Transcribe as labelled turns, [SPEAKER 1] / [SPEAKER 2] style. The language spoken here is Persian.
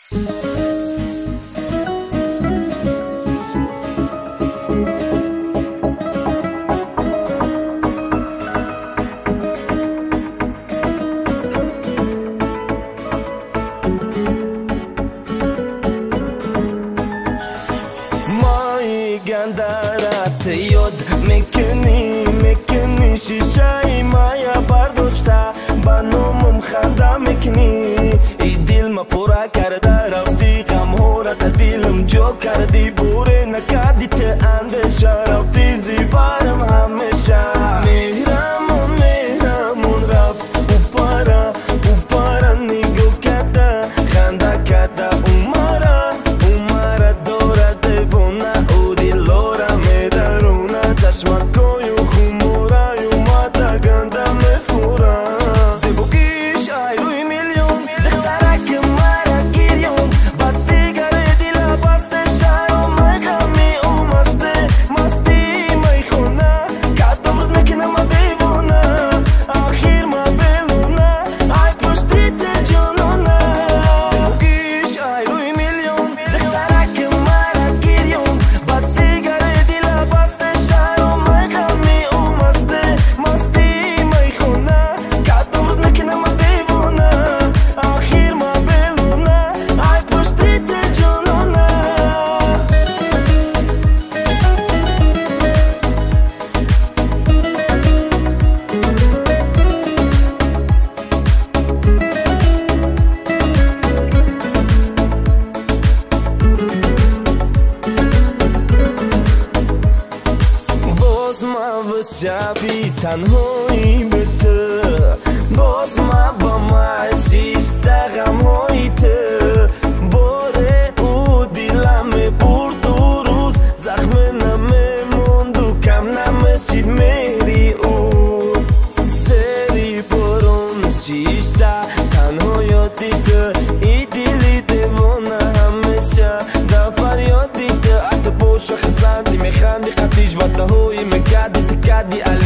[SPEAKER 1] درت یاد میکنی شیشه مایا برداشته با نامم خنده میکنی ای دل ما پورا کرده رفتی غم ها را در دلم جا کردی بوره نکردی ته اندیشه رفتی زیبارم همیشه مهرمون رفت اوپارا نگو کرده خنده کرده اومارا داره دیوانه او دلارا میدرونه چشمت کوی و خموره اومده گنده میفوره زیبوگیش ای روی میلیون دخترک مرا گیریون با دیگر دل بسته شایم غمی او مستی میخونه کدام روز میکنم دیوانه آخر ما بلونه ای پشتی جنونه زیبوگیش ای روی میلیون دخترک مرا گیریون با دیگر دل بسته شایم غمی او مستی میخونه کدام روز میکنم دیوانه آخر ما بلونه ای پشتی جنونه باز ما و شبی تنهایی به تو باز ما با معشیشته غمهایی تو باره او دلم برد و روز زخم نمیموند و کم نمیشید میری او سری برون شیشته تنها یادی تو ای دلی دیوانه همیشه در فریادی تو حتی باشو خسندی میخندی قطیش و تهوی میکردی تکردی